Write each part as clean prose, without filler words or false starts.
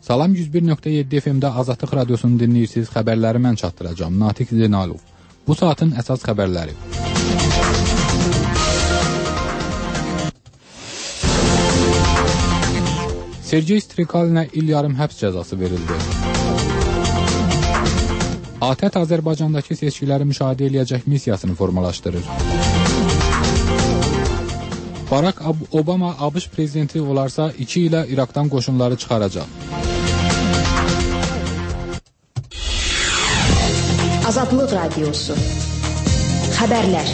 Salam 101.7 FM-də Azadlıq Radiosunu dinləyirsiniz. Xəbərləri mən çatdıracağam. Natiq Zeynalov. Bu saatın əsas xəbərləri. Sergey Strikalinə il yarım həbs cəzası verildi. ATƏT Azərbaycandakı seçkiləri müşahidə eləyəcək missiyasını formalaşdırır. Barack Obama ABŞ prezidenti olarsa 2 ilə İraqdan qoşunları çıxaracaq. Azadlıq Radiosu. Xəbərlər.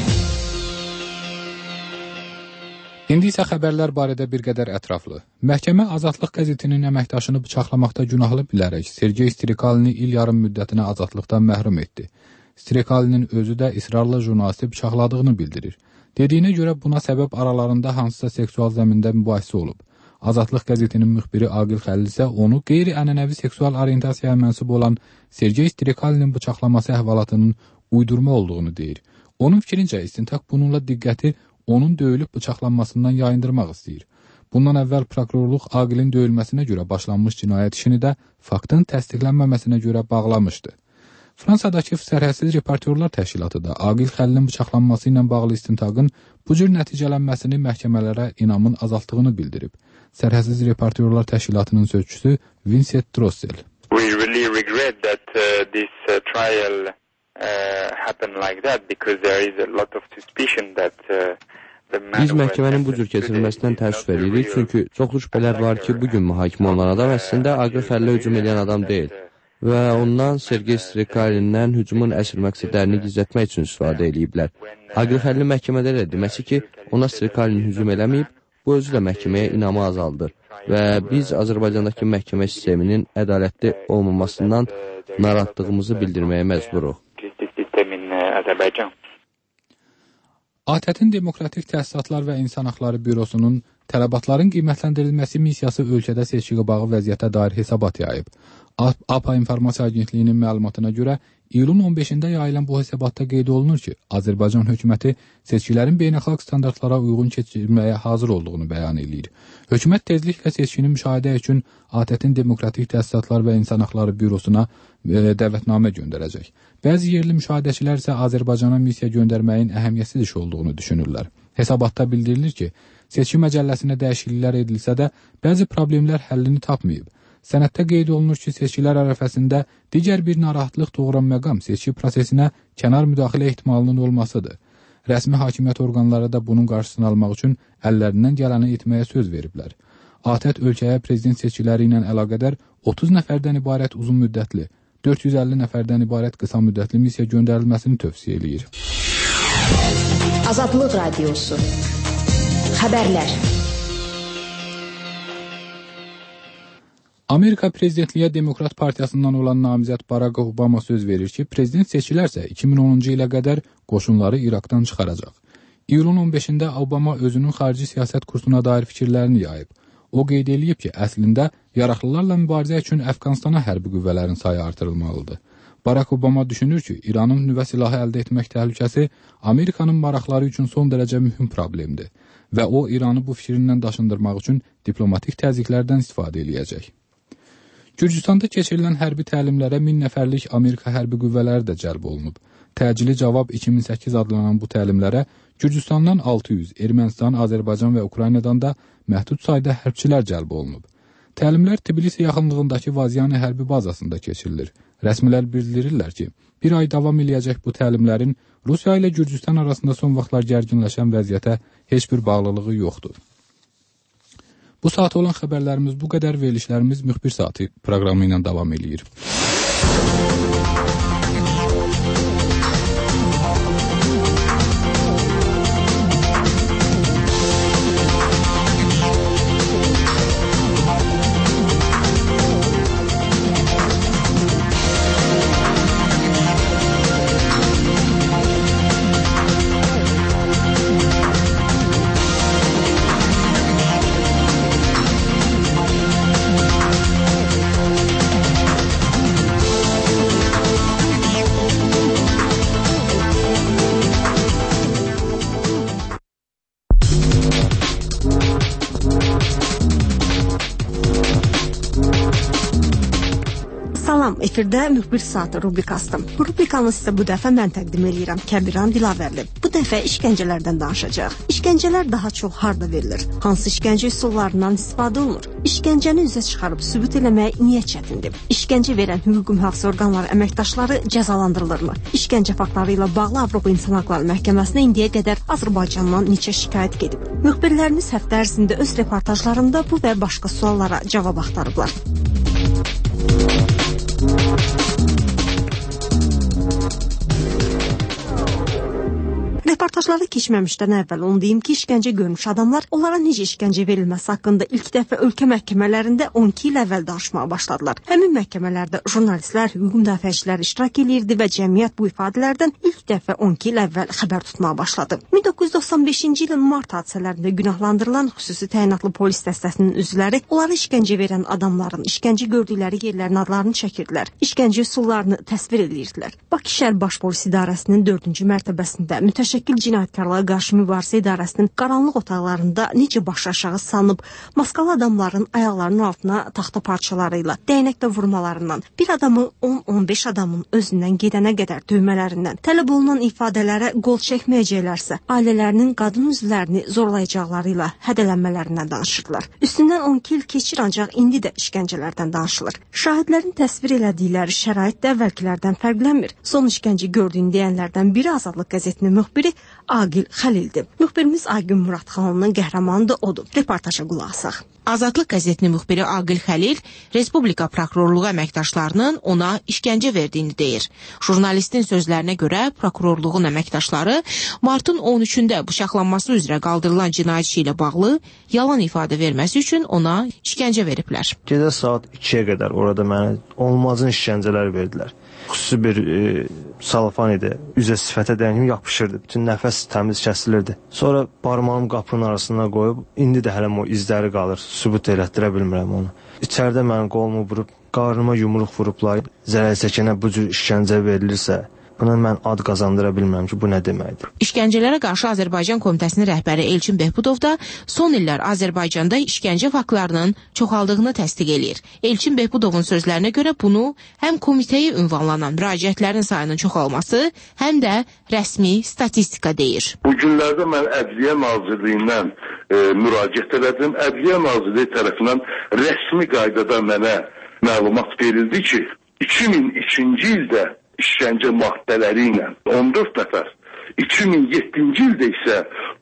İndi isə xəbərlər barədə bir qədər ətraflı. Məhkəmə Azadlıq qəzetinin əməkdaşını bıçaqlamaqda günahlı bilərək Sergey Strikalini il yarım müddətinə azadlıqdan məhrum etdi. Strikalinin özü də israrla jurnalisti bıçaqladığını bildirir. Dediyinə görə buna səbəb aralarında hansısa seksual zəmində mübahisə olub. Azadlıq qəzetinin müxbiri Aqil Xəlil isə onu qeyri-ənənəvi seksual orientasiyaya mənsub olan Sergey Strikalinin bıçaqlaması əhvalatının uydurma olduğunu deyir. Onun fikrincə istintaq bununla diqqəti onun döyülüb bıçaqlanmasından yayındırmaq istəyir. Bundan əvvəl prokurorluq Aqilin döyülməsinə görə başlanmış cinayət işini də faktın təsdiqlənməməsinə görə bağlamışdı. Fransadakı Sərhədsiz Reportyorlar Təşkilatı da Aqil Xəlilin bıçaqlanması ilə bağlı istintaqın bu cür nəticələnməsini məhkəmələrə inamın azaltdığını bildirib. Sərhədsiz Reportyorlar Təşkilatının sözçüsü Vincent Drossel. We really regret that this trial happened like that because there is a lot of suspicion that Biz məhkəmənin bu cür keçirilməsindən təəssüf edirik, çünki çoxlu şübhələr var ki, bugün mühakimə olunan adam əslində Aqil Xəlilə hücum edən adam deyil və ondan Sergey Strikalindən hücumun əsl məqsədlərini gizlətmək üçün istifadə ediblər. Aqil Xəlilin məhkəmədə də deməsi ki, ona Strikalin hücum eləməyib, bu özü də məhkəməyə inamı azaldır və biz Azərbaycandakı məhkəmə sisteminin ədalətli olmamasından narahatlığımızı bildirməyə məcburuq. ATƏT-in Demokratik Təsisatlar və İnsan Haqları Bürosunun tələbatların qiymətləndirilməsi missiyası ölkədə seçki qabağı vəziyyətə dair hesabat yayıb. APA İnformasiya Agentliyinin məlumatına görə iyulun 15-də yayılan bu hesabatda qeyd olunur ki, Azərbaycan hökuməti seçkilərin beynəlxalq standartlara uyğun keçirilməyə hazır olduğunu bəyan edir. Hökumət tezliklə seçkini müşahidə üçün ATƏT-in Demokratik Təsisatlar və İnsan Haqları Bürosuna dəvətnamə göndərəcək. Bəzi yerli müşahidəçilər isə Azərbaycana missiya göndərməyin əhəmiyyətsiz iş olduğunu düşünürlər. Hesabatda bildirilir ki, seçki məcəlləsinə dəyişikliklər edilsə də bəzi problemlər həllini tapmayıb. Sənəddə qeyd olunur ki, seçkilər ərəfəsində digər bir narahatlıq doğuran məqam seçki prosesinə kənar müdaxilə ehtimalının olmasıdır. Rəsmi hakimiyyət orqanları da bunun qarşısını almaq üçün əllərindən gələni etməyə söz veriblər. ATƏT ölkəyə prezident seçkiləri ilə əlaqədar 30 nəfərdən ibarət uzun müddətli, 450 nəfərdən ibarət qısa müddətli missiya göndərilməsini tövsiyə eləyir. Azadlıq Radiosu. Xəbərlər. Amerika prezidentliyə Demokrat Partiyasından olan namizəd Barack Obama söz verir ki, prezident seçilərsə 2010-cu ilə qədər qoşunları İraqdan çıxaracaq. İyulun 15-də Obama özünün xarici siyasət kursuna dair fikirlərini yayıb. O qeyd edib ki, əslində yaraqlılarla mübarizə üçün Əfqanistana hərbi qüvvələrin sayı artırılmalıdır. Barack Obama düşünür ki, İranın nüvə silahı əldə etmək təhlükəsi Amerikanın maraqları üçün son dərəcə mühüm problemdir və o İranı bu fikrindən daşındırmaq üçün diplomatik təzyiqlərdən istifadə edəcək. Gürcüstanda keçirilən hərbi təlimlərə 1000 nəfərlik Amerika hərbi qüvvələri də cəlb olunub. Təcili cavab 2008 adlanan bu təlimlərə Gürcüstandan 600, Ermənistan, Azərbaycan və Ukraynadan da məhdud sayda hərbçilər cəlb olunub. Təlimlər Tbilisi yaxınlığındakı Vazyani hərbi bazasında keçirilir. Rəsmilər bildirirlər ki, bir ay davam eləyəcək bu təlimlərin Rusiya ilə Gürcüstan arasında son vaxtlar gərginləşən vəziyyətə heç bir bağlılığı yoxdur. Bu saat olan xəbərlərimiz bu qədər, verilişlərimiz müxbir saati proqramı ilə davam edir. Salam, efirdə müxbir saatı rubrikasıdır. Rubrikanı sizə bu dəfə mən təqdim edirəm. Kəbiran Dilavərli. Bu dəfə işgəncələrdən danışacaq. İşgəncələr daha çox harda verilir? Hansı işgəncə üsullarından istifadə olunur? İşgəncəni üzə çıxarıb sübut eləmək niyə çətindir? İşgəncə verən hüquq mühafizə orqanları əməkdaşları cəzalandırılırmı? İşgəncə faktları ilə bağlı Avropa İnsan Hüquqları Məhkəməsinə indiyə qədər Azərbaycandan neçə şikayət gedib? Müxbirlərimiz həftə ərzində öz reportajlarında bu və başqa suallara cavab axtarıblar. Reportajları keçməmişdən əvvəl onu deyim ki, işgəncə görmüş adamlar onlara necə işgəncə verilməsi haqqında ilk dəfə ölkə məhkəmələrində 12 il əvvəl danışmağa başladılar. Həmin məhkəmələrdə jurnalistlər, hüquq müdafiəçilər iştirak edirdi və cəmiyyət bu ifadələrdən ilk dəfə 12 il əvvəl xəbər tutmağa başladı. 1995-ci ilin mart hadisələrində günahlandırılan xüsusi təyinatlı polis dəstəsinin üzvləri onlara işgəncə verən adamların işgəncə gördükləri yerlərin adlarını çəkirdilər. İşgəncə üsullarını təsvir edirdilər. Bakı şəhər baş polis idarəsinin 4-cü mərtəbəsində mütəşəkkil cinayətkarlığa qarşı mübarizə idarəsinin qaranlıq otaqlarında necə baş aşağı salınıb, maskalı adamların ayaqlarının altına taxta parçaları ilə, dəynəklə vurmalarından, bir adamı 10-15 adamın özündən gedənə qədər döymələrindən, tələb olunan ifadələrə qol çəkməyəcəklərsə, ailələrinin qadın üzvlərini zorlayacaqları ilə hədələnmələrindən danışırdılar. Üstündən 12 il keçir, ancaq indi də işgəncələrdən danışılır. Şahidlərin təsvir elədikləri şərait də əvvəlkilərdən fərqlənmir. Son işgəncə gördüyünü deyənlərdən biri Azadlıq qəzetinin müxbiri Aqil Xəlildir. Müxbirimiz Aygün Muradxanının qəhrəmanı da odur. Reportaja qulaq asaq. Azadlıq qəzetinin müxbiri Aqil Xəlil Respublika prokurorluğu əməkdaşlarının ona işgəncə verdiyini deyir. Jurnalistin sözlərinə görə prokurorluğun əməkdaşları martın 13-də bıçaqlanması üzrə qaldırılan cinayət işi ilə bağlı yalan ifadə verməsi üçün ona işgəncə veriblər. Gecə saat 2-yə qədər orada mənə olmazın işgəncələr verdilər. Xüsusi bir salafan idi. Üzə sifətə dəyən kimi yapışırdı. Bütün nəfəs təmiz kəsilirdi. Sonra barmağım qapının arasına qoyub, indi də hələm o izləri qalır. Sübut elətdirə bilmirəm onu. İçəridə mənim qolumu vurub, qarnıma yumruq vurublar. Zərər çəkənə bu cür işgəncə verilirsə, buna mən ad qazandıra bilmirəm ki, bu nə deməkdir. İşgəncələrə qarşı Azərbaycan Komitəsinin rəhbəri Elçin Behbudov da son illər Azərbaycanda işgəncə faktlarının çoxaldığını təsdiq eləyir. Elçin Behbudovun sözlərinə görə bunu həm komitəyə ünvanlanan müraciətlərin sayının çoxalması, həm də rəsmi statistika deyir. Bu günlərdə mən Ədliyyə Nazirliyindən müraciət elədim. Ədliyyə Nazirliyi tərəfindən rəsmi qaydada mənə məlumat verildi ki, 2002-ci ildə işgəncə maddələri ilə 14 nəfər, 2007-ci ildə isə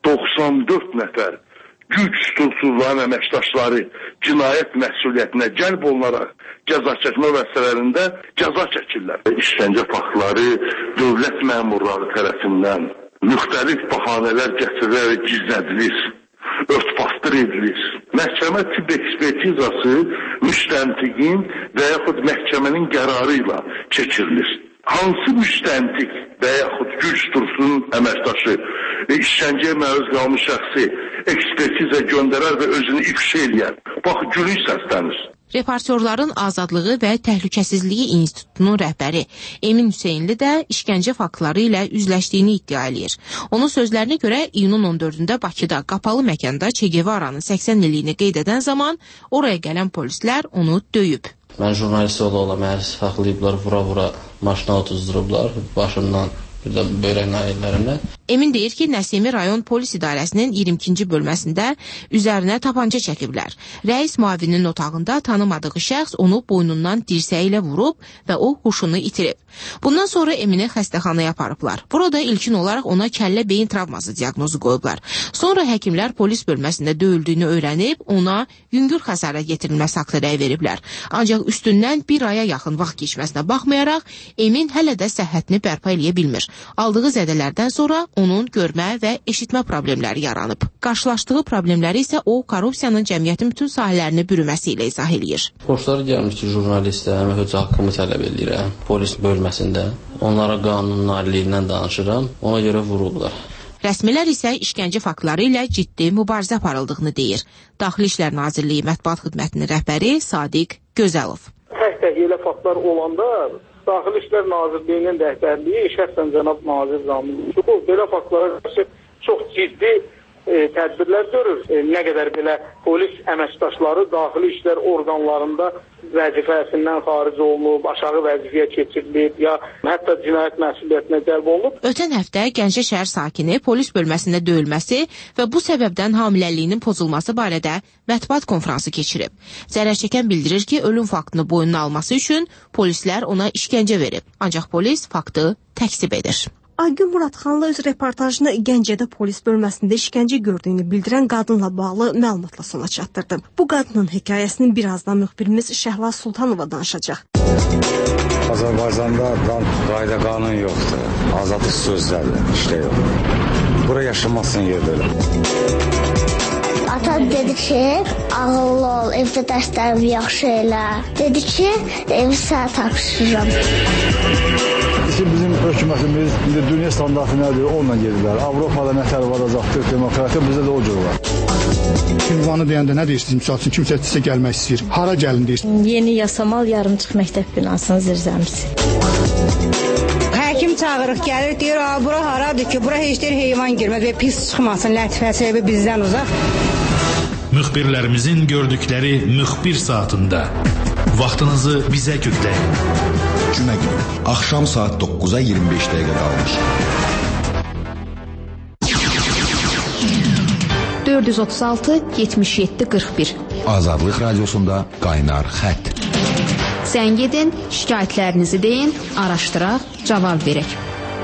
94 nəfər güc strukturlarının əməkdaşları cinayət məsuliyyətinə cəlb olunaraq cəza çəkmə vəsələrində cəza çəkirlər. İşgəncə faktları dövlət məmurları tərəfindən müxtəlif bahanələr gətirilərək gizlədilir, örtbasdır edilir. Məhkəmə tibb ekspertizası müstəntiqin və yaxud məhkəmənin qərarı ilə keçirilir. Hansı müstəntiq və yaxud güc strukturunun əməkdaşı işgəncəyə məruz qalmış şəxsi ekspertizə göndərər və özünü ifşa eləyər. Bax, gülünç səslənir. Reportyorların Azadlığı və Təhlükəsizliyi İnstitutunun rəhbəri Emin Hüseynli də işgəncə faktları ilə üzləşdiyini iddia eləyir. Onun sözlərinə görə iyunun 14-də Bakıda qapalı məkanda Che Guevara'nın 80 illiyini qeyd edən zaman oraya gələn polislər onu döyüb. Mən jurnalist ola məni saxlayıblar, vura-vura maşına otuzdurublar, başımdan bir də böyrək nahiyələrindən. Emin deyir ki, Nəsimi rayon polis idarəsinin 22-ci bölməsində üzərinə tapanca çəkiblər. Rəis müavinin otağında tanımadığı şəxs onu boynundan dirsəyi ilə vurub və o huşunu itirib. Bundan sonra Emini xəstəxanaya aparıblar. Burada ilkin olaraq ona kəllə beyin travması diaqnozu qoyublar. Sonra həkimlər polis bölməsində döyüldüyünü öyrənib, ona yüngül xəsarət yetirilməsi haqqında rəy veriblər. Ancaq üstündən bir aya yaxın vaxt keçməsinə baxmayaraq, Emin hələ də səhhətini bərpa eləyə bilmir. Aldığı zədələrdən sonra onun görmə və eşitmə problemləri yaranıb. Qarşılaşdığı problemləri isə o, korrupsiyanın cəmiyyətin bütün sahələrini bürüməsi ilə izah eləyir. Xoşları gəlmir ki, jurnalistlər, öz haqqımı tələb edirəm polis bölməsində. Onlara qanunun aliliyindən danışıram, ona görə vururlar. Rəsmilər isə işgəncə faktları ilə ciddi mübarizə aparıldığını deyir. Daxili İşlər Nazirliyi Mətbuat Xidmətinin rəhbəri Sadiq Gözəlov. Tək elə faktlar olanda Daxili İşlər Nazirliyinin rəhbərliyi şəxsən cənab Nazir Zamil belə faktlara qarşı çox ciddi tədbirlər görür. Nə qədər belə polis əməkdaşları daxili işlər orqanlarında vəzifəsindən xaric olunub, aşağı vəzifəyə keçirilib, ya hətta cinayət məsuliyyətinə cəlb olunub. Ötən həftə Gəncə şəhər sakini polis bölməsində döyülməsi və bu səbəbdən hamiləliyinin pozulması barədə mətbuat konfransı keçirib. Zərər çəkən bildirir ki, ölüm faktını boynuna alması üçün polislər ona işgəncə verib. Ancaq polis faktı təkzib edir. Aygün Muradxanlı öz reportajını Gəncədə polis bölməsində işgəncə gördüyünü bildirən qadınla bağlı məlumatla sona çatdırdı. Bu qadının hekayəsini birazdan müxbirimiz Şəhla Sultanova danışacaq. Azərbaycanda qayda qanun yoxdur. Azadlıq sözləri işte yox. Bura yaşamasın yerdə elə. Ata dedi ki, ağıllı ol, evdə dərslərimi yaxşı elə. Dedi ki, evi sənə tapşırıram. Bizim hökumətimiz indi dünya standartı nədir, onunla gedirlər. Avropada nə tələb edəcəkdir, demokratiya bizdə də o cür var. Ünvanı deyəndə nə deyirsiniz? Misal üçün kimsə sizə gəlmək istəyir. Hara gəlin deyirsiniz? Yeni Yasamal yarımçıq məktəb binasının zirzəmisi. Həkim çağırıq, gəlir, deyir, bura haradır ki, bura heç deyir heyvan girməz və pis çıxmasın, lətifəsi bizdən uzaq. Müxbirlərimizin gördükləri müxbir saatında vaxtınızı bizə kökləyin. Cümə günü, axşam saat 9-a 25 dəqiqə qalmış. 436-77-41 Azadlıq radiosunda qaynar xətt. Zəng edin, şikayətlərinizi deyin, araşdıraq, cavab verək.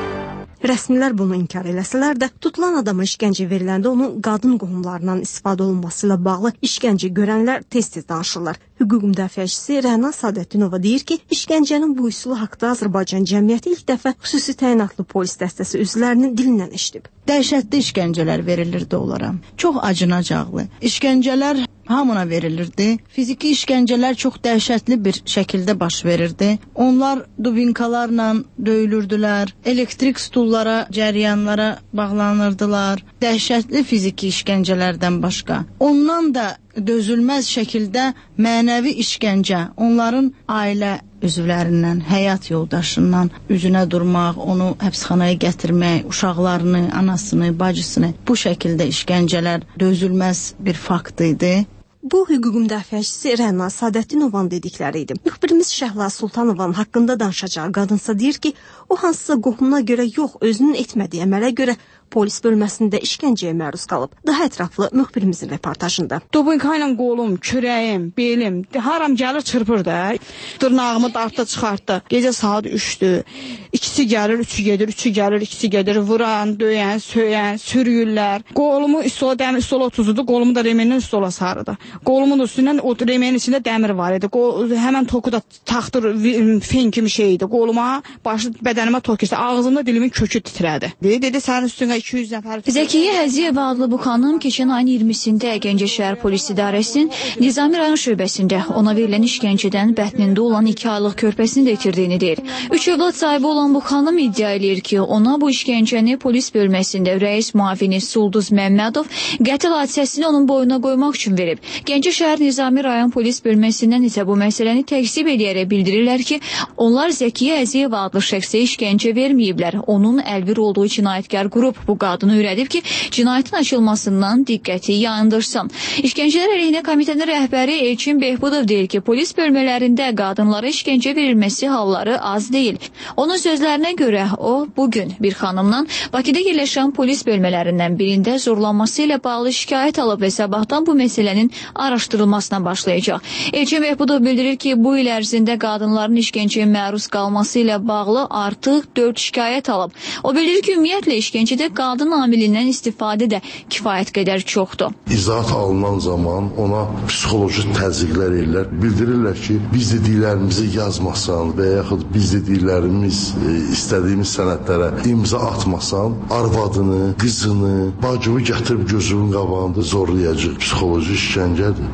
Rəsmilər bunu inkar eləsələr də, tutulan adama işgəncə veriləndə onun qadın qohumlarından istifadə olunması ilə bağlı işgəncə görənlər tez-tez danışırlar. Hüquq müdafiəçisi Rəna Sadətdinova deyir ki, işgəncənin bu üsulu haqda Azərbaycan cəmiyyəti ilk dəfə xüsusi təyinatlı polis dəstəsi üzvlərinin dilindən eşidib. Dəhşətli işgəncələr verilirdi onlara. Çox acınacaqlı. İşgəncələr hamına verilirdi. Fiziki işgəncələr çox dəhşətli bir şəkildə baş verirdi. Onlar dubinkalarla döyülürdülər, elektrik stullara, cəryanlara bağlanırdılar. Dəhşətli fiziki işgəncələrdən başqa. Ondan da dözülməz şəkildə mənəvi işgəncə, onların ailə üzvlərindən, həyat yoldaşından üzünə durmaq, onu həbsxanaya gətirmək, uşaqlarını, anasını, bacısını bu şəkildə işgəncələr dözülməz bir fakt idi. Bu hüquq müdafiəçisi Rəna Sadətdinovanın dedikləri idi. Müxbirimiz Şəhla Sultanovanın haqqında danışacağı qadınsa deyir ki, o hansısa qohumuna görə yox, özünün etmədiyi əmələ görə polis bölməsində işgəncəyə məruz qalıb. Daha ətraflı müxbirimizin reportajında. Dubinka ilə qolum, kürəyim, belim, haram gəlir çırpır da. Dırnağımı dartdı, çıxartdı. Gecə saat 3-dür. İkisi gəlir, üçü gedir, üçü gəlir, ikisi gedir. Vuran, döyən, söyən, sürüyürlər. Qolumu üstülə dəmir, üstülə tuzudu. Qolumu da remendən üstülə sarıdı. Qolumun üstündən o remenin içində dəmir var idi. Həmən toku da taxtır, fen kimi şey idi. Qoluma, bədənimə tok keçdi. Ağzımda dilimin kökü titrədi. Dedi, sənin üstünə 200 nəfər. Zəkiyə Həziyeva adlı bu xanım keçən ayın 20-sində Gəncə şəhər polis idarəsinin Nizami rayon şöbəsində ona verilən işgəncədən bətnində olan 2 aylıq körpəsini də itirdiyini deyir. 3 övlad sahibi olan bu xanım iddia edir ki, ona bu işgəncəni polis bölməsində rəis müavini Sulduz Məmmədov qətl hadisəsini onun boynuna qoymaq üçün verib. Gəncə şəhər Nizami rayon polis bölməsindən isə bu məsələni təkzib edərək bildirirlər ki, onlar Zəkiyə Həziyeva adlı şəxsə işgəncə verməyiblər. Onun əlbir olduğu cinayətkar qrup bu qadını öyrədib ki, cinayətin açılmasından diqqəti yayındırsın. İşgəncələr əleyhinə komitənin rəhbəri Elçin Behbudov deyir ki, polis bölmələrində qadınlara işgəncə verilməsi halları az deyil. Onun sözlərinə görə o, bugün bir xanımdan Bakıda yerləşən polis bölmələrindən birində zorlanması ilə bağlı şikayət alıb və sabahdan bu məsələnin araşdırılmasına başlayacaq. Elçin Behbudov bildirir ki, bu il ərzində qadınların işgəncəyə məruz qalması ilə bağlı artıq 4 şikayət alıb. O bildirir ki, ümumiyyətlə işgəncədə qadın amilindən istifadə də kifayət qədər çoxdur. İzahat alınan zaman ona psixoloji təzyiqlər edirlər. Bildirirlər ki, biz dediklərimizi yazmasan və yaxud biz dediklərimiz istədiyimiz sənədlərə imza atmasan, arvadını, qızını, bacını gətirib gözünün qabağında zorlayacaq. Psixoloji işgəncədir.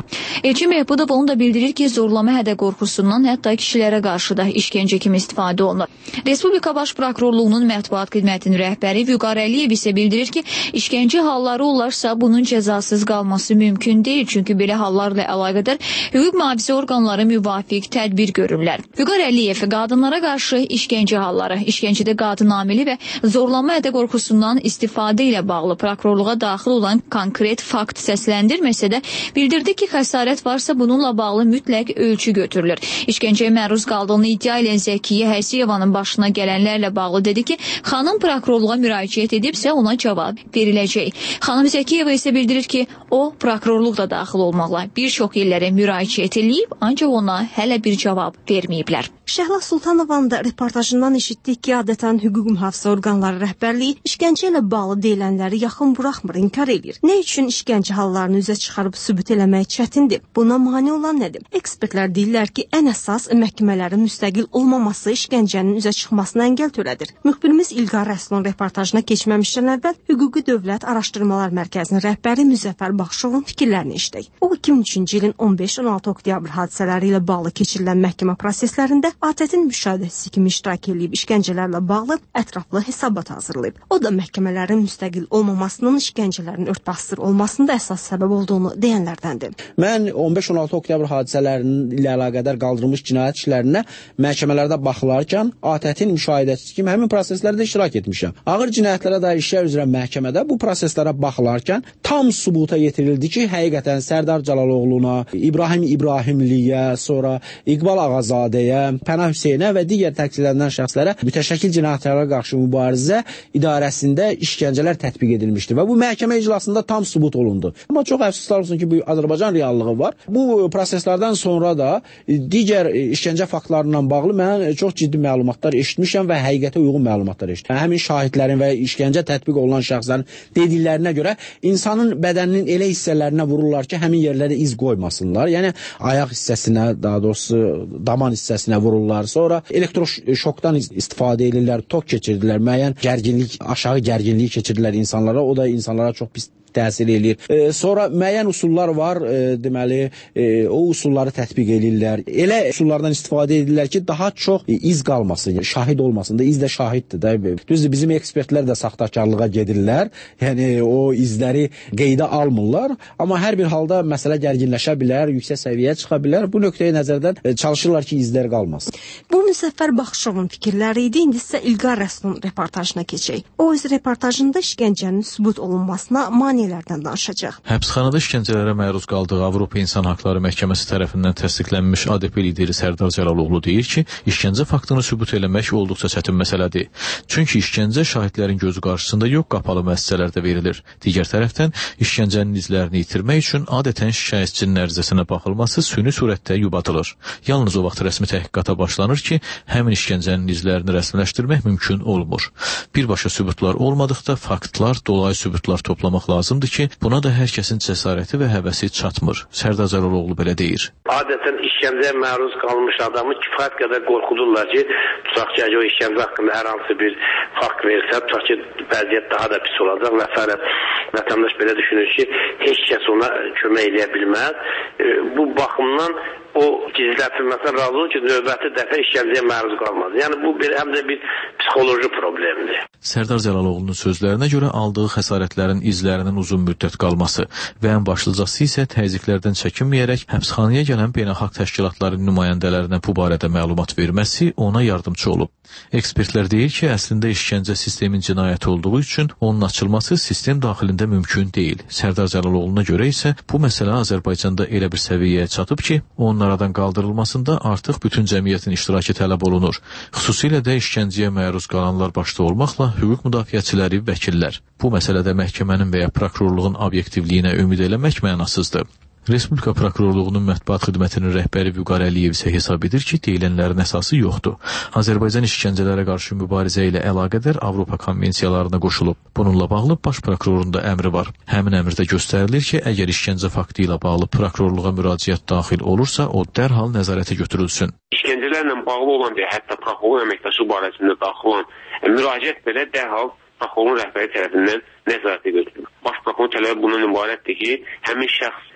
Elçin Mehbudov onu da bildirir ki, zorlama hədə qorxusundan hətta kişilərə qarşı da işgəncə kimi istifadə olunur. Respublika Baş Prokurorluğunun mətbuat xidmətinin rəhbəri Vüqar Əliyev isə bildirir ki, işgəncə halları olarsa bunun cəzasız qalması mümkün deyil, çünki belə hallarla əlaqədar hüquq mühafizə orqanları müvafiq tədbir görürlər. Vüqar Əliyev qadınlara qarşı işgəncə halları, işgəncədə qadın amili və zorlama hədə qorxusundan istifadə ilə bağlı prokurorluğa daxil olan konkret fakt səsləndirməsə də bildirdi ki, xəsarət varsa bununla bağlı mütləq ölçü götürülür. İşgəncəyə məruz qaldığını iddia edən Zəkiyə Həsiyevanın başına gələnlərlə bağlı dedi ki, xanım prokurorluğa müraciət edibsə ona cavab veriləcək. Xanım Zəkiyeva isə bildirir ki, o prokurorluq da daxil olmaqla bir çox illərə müraciət edib, ancaq ona hələ bir cavab verməyiblər. Şəhla Sultanovanın da reportajından eşitdik ki, adətən hüquq mühafizə orqanları rəhbərliyi işgəncə ilə bağlı deyilənləri yaxın buraxmır, inkar edir. Nə üçün işgəncə hallarını üzə çıxarıb sübut eləmək çətindir? Buna mane olan nədir? Ekspertlər deyirlər ki, ən əsas məhkəmələrin müstəqil olmaması işgəncənin üzə çıxmasına əngəl törədir. Müxbirimiz İlqar Rəsulun reportajına keçməmişdən əvvəl Hüquqi Dövlət Araşdırmalar Mərkəzinin rəhbəri Müzəffər Baxşovun fikirlərini eşitdik. O, 2003-cü ilin 15-16 oktyabr hadisələri ilə bağlı keçirilən məhkəmə proseslərində ATƏT-in müşahidəçisi kimi iştirak edib işgəncələrlə bağlı ətraflı hesabat hazırlayıb. O da məhkəmələrin müstəqil olmamasının işgəncələrin örtbasdır olmasında əsas səbəb olduğunu deyənlərdəndir. Mən 15-16 oktyabr hadisələrinin ilə əlaqədar qaldırılmış cinayət işlərinə məhkəmələrdə baxılarkən ATƏT-in müşahidəçisi kimi həmin proseslərdə iştirak etmişəm. Ağır cinayətlərə dair işlər üzrə məhkəmədə bu proseslərə baxılarkən tam sübuta yetirildi ki, həqiqətən Sərdar Cəlaloğluna, İbrahim İbrahimliyə, sonra İqbal Ağazadəyə, Pənah Hüseynə və digər təqsirləndirilən şəxslərə mütəşəkkil cinayətlərə qarşı mübarizə idarəsində işgəncələr tətbiq edilmişdir və bu məhkəmə iclasında tam sübut olundu. Amma çox əfsuslar olsun ki, bu Azərbaycan reallığı var. Bu proseslərdən sonra da digər işgəncə faktlarından bağlı mən çox ciddi məlumatlar eşitmişəm və həqiqətə uyğun məlumatlar eşitmişəm. Həmin şahidlərin və işgəncə tətbiq olunan şəxslərin dediklərinə görə insanın bədəninin elə hissələrinə vururlar ki, həmin yerlərə iz qoymasınlar. Yəni ayaq hissəsinə, daha doğrusu daman hissəsinə vururlar. Sonra elektroşokdan istifadə edirlər, tok keçirdilər, müəyyən gərginlik, aşağı gərginliyi keçirdilər insanlara. O da insanlara çox pis təsir eləyir. Sonra müəyyən usullar var, deməli, o usulları tətbiq edirlər. Elə usullardan istifadə edirlər ki, daha çox iz qalmasın, şahid olmasın da, iz də şahiddir də. Düzdür, bizim ekspertlər də saxtakarlığa gedirlər. Yəni, o izləri qeydə almırlar. Amma hər bir halda məsələ gərginləşə bilər, yüksək səviyyəyə çıxa bilər. Bu nöqteyi nəzərdən çalışırlar ki, izlər qalmasın. Bu Müzəffər Baxşovun fikirləri idi. İndi isə İlqar Rəsulun reportajına keçək. O öz reportajında işgəncənin sübut olunmasına manilərdən danışacaq. Həbsxanada işgəncələrə məruz qaldığı Avropa İnsan Haqları Məhkəməsi tərəfindən təsdiqlənmiş ADP lideri Sərdar Cəlaloğlu deyir ki, işgəncə faktını sübut eləmək olduqca çətin məsələdir. Çünki işgəncə şahidlərin gözü qarşısında yox, qapalı müəssisələrdə verilir. Digər tərəfdən işgəncənin izlərini itirmək üçün adətən şikayətçinin ərizəsinə baxılması süni surətdə yubadılır. Yalnız o vaxt rəsmi təhqiqata başlanır ki, həmin işgəncənin izlərini rəsmiləşdirmək mümkün olmur. Birbaşa sübutlar olmadıqda faktlar, dolayı sübutlar toplamaq lazımdır ki, buna da hər kəsin cəsarəti və həvəsi çatmır. Sərdar Cəlaloğlu belə deyir. Adətən işgəncəyə məruz qalmış adamı kifayət qədər qorxudurlar ki, tutaq ki, o işgəncə haqqında hər hansı bir fakt verirsə, tutaq ki, vəziyyət daha da pis olacaq və s. Vətəndaş belə düşünür ki, heç kəs ona kömək edə bilməz. Bu baxımdan o gizlətilməsinə razı olur ki, növbəti dəfə işgəncəyə məruz qalmaz. Yəni, bu həm də bir psixoloji problemdir. Sərdar Cəlaloğlu'nun sözlərinə görə aldığı xəsarətlərin izlərinin uzun müddət qalması və ən başlıcası isə təzyiqlərdən çəkinməyərək həbsxanaya gələn beynəlxalq təşkilatların nümayəndələrinə bu barədə məlumat verməsi ona yardımcı olub. Ekspertlər deyir ki, əslində işgəncə sistemin cinayəti olduğu üçün onun açılması sistem daxilində mümkün deyil. Sərdar Cəlaloğlu'na görə isə bu məsələ Azərbaycanda elə bir səviyyəyə çatıb ki, onun aradan qaldırılmasında artıq bütün cəmiyyətin iştirakı tələb olunur. Xüsusilə də işgəncəyə məruz qalanlar başda olmaqla hüquq müdafiəçiləri, vəkillər. Bu məsələdə məhkəmənin və ya prokurorluğun obyektivliyinə ümid eləmək mənasızdır. Respublika Prokurorluğunun mətbuat xidmətinin rəhbəri Vüqar Əliyev isə hesab edir ki, deyilənlərin əsası yoxdur. Azərbaycan işgəncələrə qarşı mübarizə ilə əlaqədar Avropa konvensiyalarına qoşulub. Bununla bağlı baş prokurorun da əmri var. Həmin əmrdə göstərilir ki, əgər işgəncə faktı ilə bağlı prokurorluğa müraciət daxil olursa, o dərhal nəzarətə götürülsün. İşgəncələrlə bağlı olan və hətta prokurorluq əməkdaşı barəsində daxil olan müraciət belə dərhal prokurorluğun rəhbəri tərəfindən nəzarətə götürülür. Baş prokurorun tələbi bundan ibarətdir ki, həmin şəxs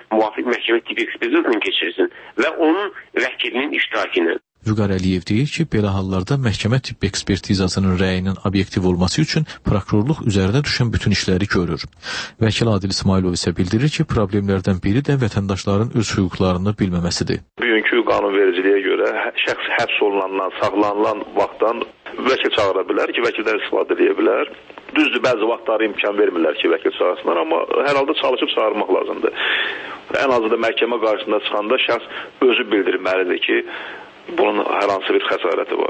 müvafiq məhkəmə tibb ekspertizasından keçirsin və onun vəkilinin iştirakı ilə. Vüqar Əliyev deyir ki, belə hallarda məhkəmə tibb ekspertizasının rəyinin obyektiv olması üçün prokurorluq üzərinə düşən bütün işləri görür. Vəkil Adil İsmailov isə bildirir ki, problemlərdən biri də vətəndaşların öz hüquqlarını bilməməsidir. Bugünkü qanunvericiliyə görə şəxs həbs olunandan, saxlanılan vaxtdan vəkil çağıra bilər ki, vəkildən istifadə edə bilər. Düzdür, bəzi vaxtları imkan vermirlər ki, vəkil çağırsınlar, amma hər halda çalışıb çağırmaq lazımdır. Ən azı da məhkəmə qarşısında çıxanda şəxs özü bildirməlidir ki, bunun hər hansı bir xəsarəti var.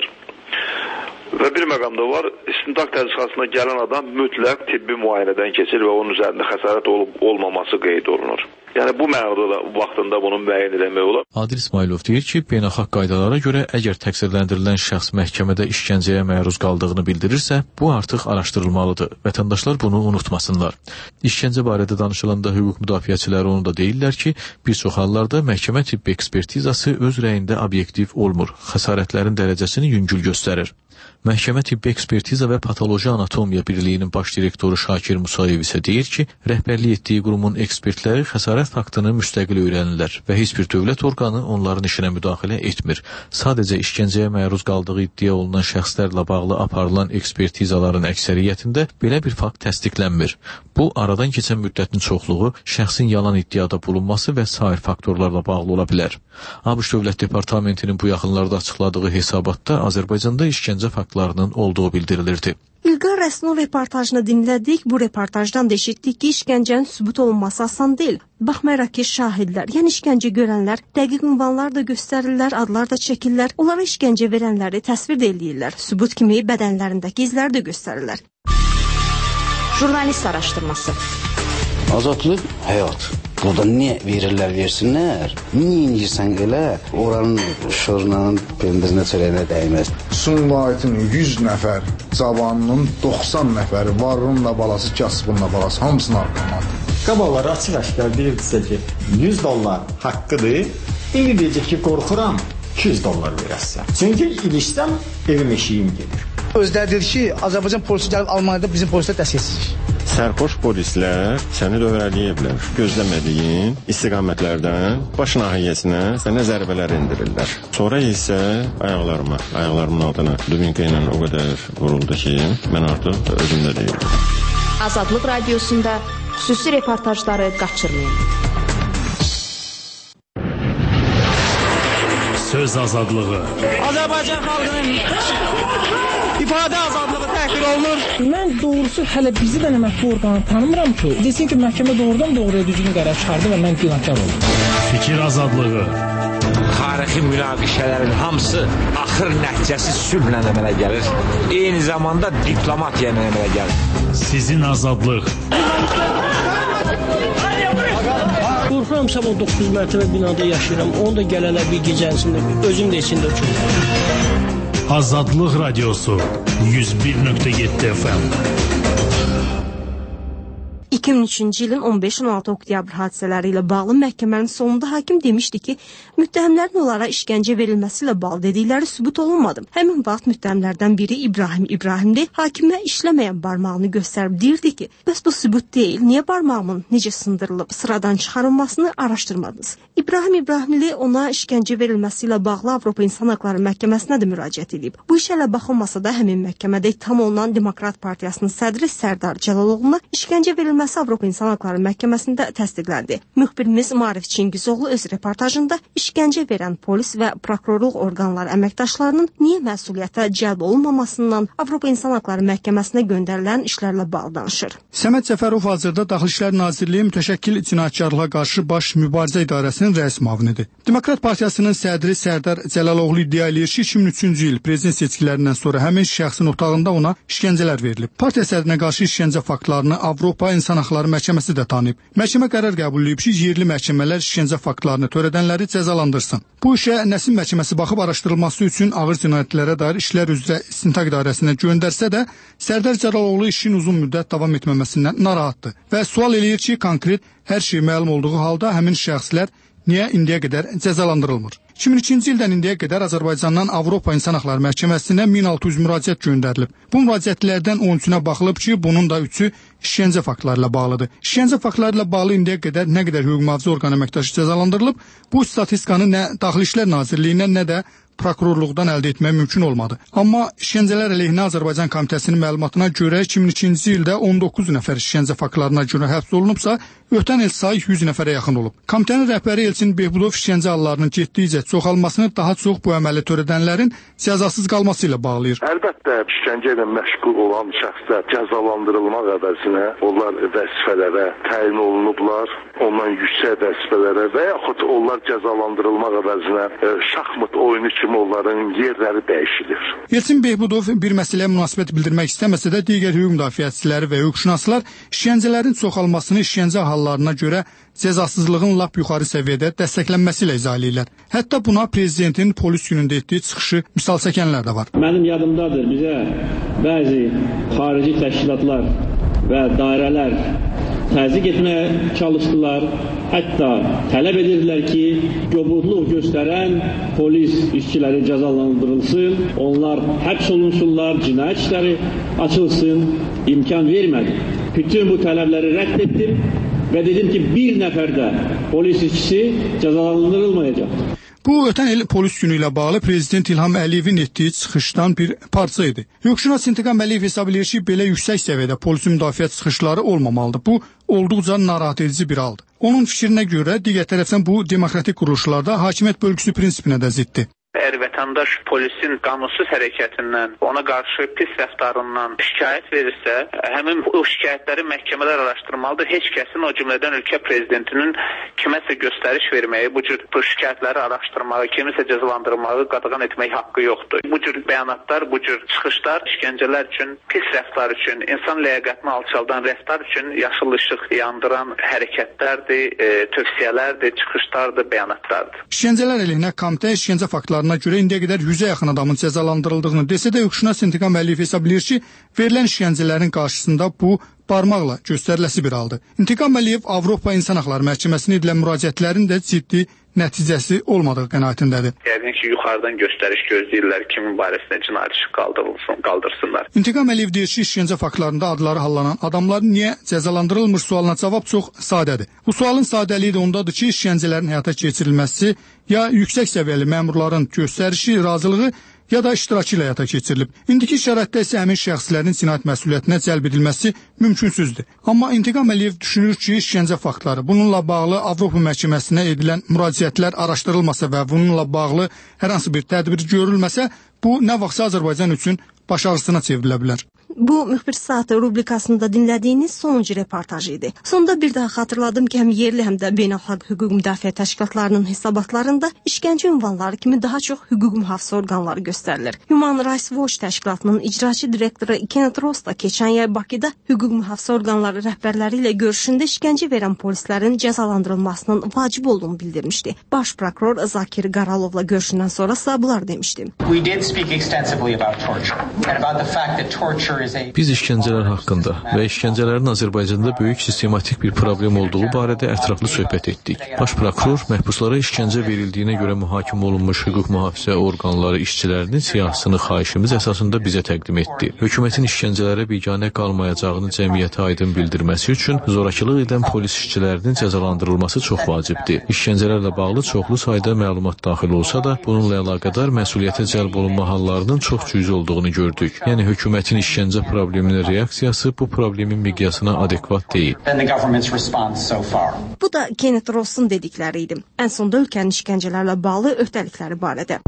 Və bir məqamda var, istintaq tədqiqatına gələn adam mütləq tibbi müayinədən keçir və onun üzərində xəsarət olub-olmaması qeyd olunur. Yəni bu mənada da vaxtında bunu müəyyən etmək olar. Adil İsmailov deyir ki, beynəlxalq qaydalara görə əgər təqsirləndirilən şəxs məhkəmədə işgəncəyə məruz qaldığını bildirirsə, bu artıq araşdırılmalıdır. Vətəndaşlar bunu unutmasınlar. İşgəncə barədə danışılanda hüquq müdafiəçiləri onu da deyirlər ki, bir çox hallarda məhkəmə tibbi ekspertizası öz rəyində obyektiv olmur. Xəsarətlərin dərəcəsini yüngül göstərir. Məhkəmə Tibbi Ekspertiza və Patoloji Anatomiya Birliyinin baş direktoru Şakir Musayev isə deyir ki, rəhbərlik etdiyi qurumun ekspertləri xəsarət faktını müstəqil öyrənirlər və heç bir dövlət orqanı onların işinə müdaxilə etmir. Sadəcə işgəncəyə məruz qaldığı iddia olunan şəxslərlə bağlı aparılan ekspertizaların əksəriyyətində belə bir fakt təsdiqlənmir. Bu, aradan keçən müddətin çoxluğu, şəxsin yalan iddiada bulunması və sair faktorlarla bağlı ola bilər. ABŞ Dövlət Departamentinin bu yaxınlarda açıqladığı hesabatda Azərbaycanda işgəncə faktlarının olduğu bildirilirdi. İlqar Rəsnov reportajını dinlədik. Bu reportajdan da eşitdik ki, işgəncənin sübut olunması asan deyil. Baxmayaraq ki, şahidlər, yəni işgəncə görənlər, dəqiq ünvanlar da göstərirlər, adlar da çəkirlər. Onlara işgəncə verənləri təsvir də eləyirlər. Sübut kimi bədənlərindəki izləri də göstərirlər. Jurnalist araşdırması. Azadlıq həyat. Burada niyə verirlər, versinlər? Niyə incirsən elə? Oranın şırnanın pendirinə çələyinə dəyməz. Sumqayıtın 100 nəfər, cavanının 90 nəfəri, varlığınla balası, kasbınla balası, hamısını arqamandır. Qabalar açıq-aşkar deyirdisə ki, $100 haqqıdır. İndi deyəcək ki, qorxuram, $200 verəsən. Çünki ilişsəm, evim eşiyim gedir. Özləri dedi ki, Azərbaycan polisi gəlib Almaniyada bizim polislər dəstəksizlik. Sərxoş polislər səni dövrələyiblər. Gözləmədiyin istiqamətlərdən baş nahiyəsinə sənə zərbələr endirirlər. Sonra isə ayaqlarımın altına dubinka ilə o qədər vuruldu ki, mən artıq özümdə deyildim. Azadlıq radiosunda xüsusi reportajları qaçırmayın. Söz azadlığı. Azərbaycan xalqının ifadə azadlığı təhqir olunur. Mən doğrusu hələ bizi də məhkəmə orqanı tanımıram ki, desin ki, məhkəmə doğrudan doğruya düzgün qərar çıxardı və mən günahkar oldum. Fikir azadlığı. Tarixi münaqişələrin hamısı axır nəticəsi sülhlə əmələ gəlir. Eyni zamanda diplomatiya ilə əmələ gəlir. Sizin azadlıq. Qorxuram, sabah 9 mərtəbə binada yaşayıram. Onu da gələlər bir gecəsində, özüm də içində uçurum. Azadlıq Radiosu 101.7 FM. 2003-cü ilin 15-16 oktyabr hadisələri ilə bağlı məhkəmənin sonunda hakim demişdi ki, müttəhimlərin onlara işgəncə verilməsi ilə bağlı dedikləri sübut olunmadı. Həmin vaxt müttəhimlərdən biri İbrahim İbrahimli hakimə işləməyən barmağını göstərib deyirdi ki, bəs bu sübut deyil, niyə barmağımın necə sındırılıb sıradan çıxarılmasını araşdırmadınız? İbrahim İbrahimli ona işgəncə verilməsi ilə bağlı Avropa İnsan Haqları Məhkəməsinə də müraciət edib. Bu işə ilə baxılmasa da həmin məhkəmədə ittiham olunan Demokrat Partiyasının sədri Sərdar Cəlaloğlu'na işgəncə verilməsi Avropa İnsan Haqları Məhkəməsində təsdiqləndi. Müxbirimiz Marif Çingizoğlu öz reportajında işgəncə verən polis və prokurorluq orqanları əməkdaşlarının niyə məsuliyyətə cəlb olunmamasından Avropa İnsan Haqları Məhkəməsinə göndərilən işlərlə bağlı danışır. Səməd Cəfərov hazırda Daxili İşlər Nazirliyi Mütəşəkkil Cinayətkarlığa qarşı Baş Mübarizə İdarəsinin rəis müavinidir. Demokrat Partiyasının sədri Sərdar Cəlaloğlu iddia edir ki, 2003-cü il prezident seçkilərindən sonra həmin şəxsin otağında ona işgəncələr verilib. Partiya sədrinə qarşı işgəncə faktlarını Avropa İnsan Haqları Məhkəməsi də tanıyıb. Məhkəmə qərar qəbul edib ki, yerli məhkəmələr işgəncə faktlarını törədənləri cəzalandırsın. Bu işə Nəsim Məhkəməsi baxıb araşdırılması üçün ağır cinayətlərə dair işlər üzrə istintaq idarəsinə göndərsə də, Sərdar Cəlaloğlu işin uzun müddət davam etməməsindən narahatdır və sual eləyir ki, konkret hər şey məlum olduğu halda həmin şəxslər niyə indiyə qədər cəzalandırılmır? 2002-ci ildən indiyə qədər Azərbaycandan Avropa İnsan Haqları Məhkəməsinə 1600 müraciət göndərilib. Bu müraciətlərdən 13-ünə baxılıb ki, bunun da 3-ü işgəncə faktları ilə bağlıdır. İşgəncə faktları ilə bağlı indiyə qədər nə qədər hüquq mühafizə orqanı əməkdaşı cəzalandırılıb, bu statistikanı nə Daxili İşlər Nazirliyindən, nə də prokurorluqdan əldə etmək mümkün olmadı. Amma İşgəncələr əleyhinə Azərbaycan Komitəsinin məlumatına görə 2002-ci ildə 19 nəfər işgəncə faktlarına görə həbs olunubsa, ötən il sayı 100 nəfərə yaxın olub. Komitənin rəhbəri Elçin Behbudov işgəncə hallarının getdikcə çoxalmasını daha çox bu əməli törədənlərin cəzasız qalması ilə bağlayır. Əlbəttə, işgəncə ilə məşğul olan şəxslər cəzalandırılmaq əvəzinə onlar vəzifələrə təyin olunublar, ondan yüksək vəzifələrə və yaxud onlar cəzalandırılmaq əvəzinə şahmat oyunu kimi onların yerləri dəyişilir. Elçin Behbudov bir məsələyə münasibət bildirmək istəməsə də digər hüquq müdafiəçiləri və hüquqşünaslar işgəncələrin çoxalmasını işgəncə hallarına görə cəzasızlığın lap yuxarı səviyyədə dəstəklənməsi ilə izah edirlər. Hətta buna prezidentin polis günündə etdiyi çıxışı misal çəkənlər də var. Mənim yadımdadır, bizə bəzi xarici təşkilatlar və dairələr təzyiq etməyə çalışdılar. Hətta tələb edirdilər ki, göbudluq göstərən polis işçiləri cəzalandırılsın, onlar həbs olunsunlar, cinayət işləri açılsın, imkan vermədi. Bütün bu tələbləri rədd etdim və dedim ki, bir nəfər də polis işçisi cəzalandırılmayacaq. Bu, ötən il polis günü ilə bağlı Prezident İlham Əliyevin etdiyi çıxışdan bir parça idi. Hüquqşünas İntiqam Əliyev hesab edir ki, belə yüksək səviyyədə polisin müdafiə çıxışları olmamalıdır. Bu, olduqca narahat edici bir haldır. Onun fikrinə görə, digər tərəfdən bu, demokratik quruluşlarda hakimiyyət bölgüsü prinsipinə də ziddir. Əgər vətəndaş polisin qanunsuz hərəkətindən, ona qarşı pis rəftarından şikayət verirsə, həmin o şikayətləri məhkəmələr araşdırmalıdır. Heç kəsin, o cümlədən ölkə prezidentinin kiməsə göstəriş verməyi, bu cür şikayətləri araşdırmağı, kimisə cəzalandırmağı qadağan etmək haqqı yoxdur. Bu cür bəyanatlar, bu cür çıxışlar işgəncələr üçün, pis rəftar üçün, insan ləyaqətini alçaldan rəftar üçün yaşıl işıq yandıran hərəkətlərdir, tövsiyələrdir, çıxışlardır, bəyanatlardır. İşgəncələr əleyhinə komitə işgəncə faktlarına görə indiyə qədər 100-ə yaxın adamın cəzalandırıldığını desə də hüquqşünas İntiqam Əliyev hesab edir ki, verilən işgəncələrin qarşısında bu barmaqla göstəriləsi bir haldır. İntiqam Əliyev Avropa İnsan Haqları Məhkəməsinə edilən müraciətlərin də ciddi nəticəsi olmadığı qənaətindədir. Yəqin ki, yuxarıdan göstəriş gözləyirlər kimin barəsində cinayət işi qaldırsınlar. İntiqam Əliyev deyir ki, işgəncə faktlarında adları hallanan adamların niyə cəzalandırılmır sualına cavab çox sadədir. Bu sualın sadəliyi də ondadır ki, işgəncələrin həyata keçirilməsi ya yüksək səviyyəli məmurların göstərişi, razılığı ya da iştirakı ilə həyata keçirilib. İndiki şəraitdə isə həmin şəxslərin cinayət məsuliyyətinə cəlb edilməsi mümkünsüzdür. Amma İntiqam Əliyev düşünür ki, işgəncə faktları, bununla bağlı Avropa Məhkəməsinə edilən müraciətlər araşdırılmasa və bununla bağlı hər hansı bir tədbir görülməsə, bu nə vaxtsa Azərbaycan üçün baş ağrısına çevrilə bilər. Bu müxbir saatı rubrikasında dinlədiyiniz sonuncu reportaj idi. Sonda bir daha xatırladım ki, həm yerli, həm də beynəlxalq hüquq müdafiə təşkilatlarının hesabatlarında işgəncə ünvanları kimi daha çox hüquq mühafizə orqanları göstərilir. Human Rights Watch təşkilatının icraçı direktoru Kenneth Ross da keçən yay Bakıda hüquq mühafizə orqanları rəhbərləri ilə görüşündə işgəncə verən polislərin cəzalandırılmasının vacib olduğunu bildirmişdi. Baş prokuror Zakir Qaralovla görüşündən sonra isə bunlar demişdi. Biz işgəncələr haqqında və işgəncələrin Azərbaycanda böyük sistematik bir problem olduğu barədə ətraflı söhbət etdik. Baş prokuror məhbuslara işgəncə verildiyinə görə mühakimə olunmuş hüquq mühafizə orqanları işçilərinin siyahısını xahişimiz əsasında bizə təqdim etdi. Hökumətin işgəncələrə biganə qalmayacağını cəmiyyətə aydın bildirməsi üçün zorakılıq edən polis işçilərinin cəzalandırılması çox vacibdir. İşgəncələrlə bağlı çoxlu sayda məlumat daxil olsa da, bununla əlaqədar məsuliyyətə cəlb olunma hallarının çox cüzi olduğunu gördük. Yəni hökumətin işgəncə probleminin reaksiyası bu problemin miqyasına adekvat deyil. Bu da Kenneth Ross'un dedikləri idi. Ən sonda ölkənin işgəncələrlə bağlı öhdəlikləri barədə.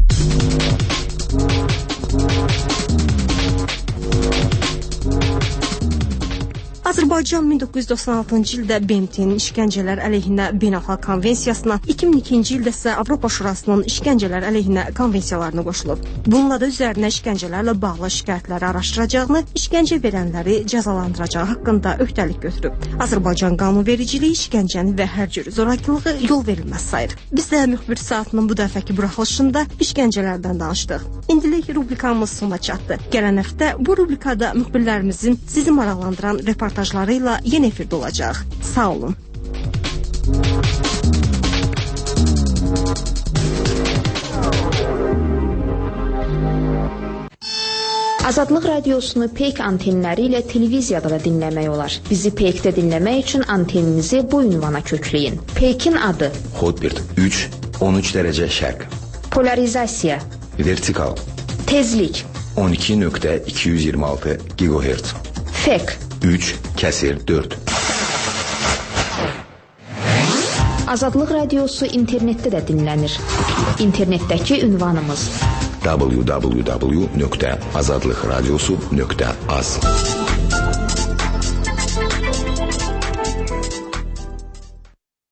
Azərbaycan 1996-cı ildə BMT-nin işgəncələr əleyhinə beynəlxalq konvensiyasına, 2002-ci ildə isə Avropa Şurasının işgəncələr əleyhinə konvensiyalarına qoşulub. Bununla da üzərinə işgəncələrlə bağlı şikayətləri araşdıracağını, işgəncə verənləri cəzalandıracağı haqqında öhdəlik götürüb. Azərbaycan qanunvericiliyi işgəncəni və hər cür zorakılığı yol verilməz sayır. Biz də müxbir saatının bu dəfəki buraxılışında işgəncələrdən danışdıq. İndilik rubrikamız sona çatdı. Gələn həftə bu rubrikada müxbirlərimizin sizi maraqlandıran reportajlarıyla yeni efirdə olacaq. Sağ olun. Azadlıq radiosunu Peyk antenləri ilə televiziyada da dinləmək olar. Bizi Peykdə dinləmək üçün anteninizi bu ünvana kökləyin. Peykin adı: Hotbird 3-13 dərəcə şərq. Polarizasiya: Vertikal. Tezlik: 12.226 GHz. Fek: 3/4. Azadlıq radiosu internetdə də dinlənir. İnternetdəki ünvanımız: www.azadlıqradiosu.az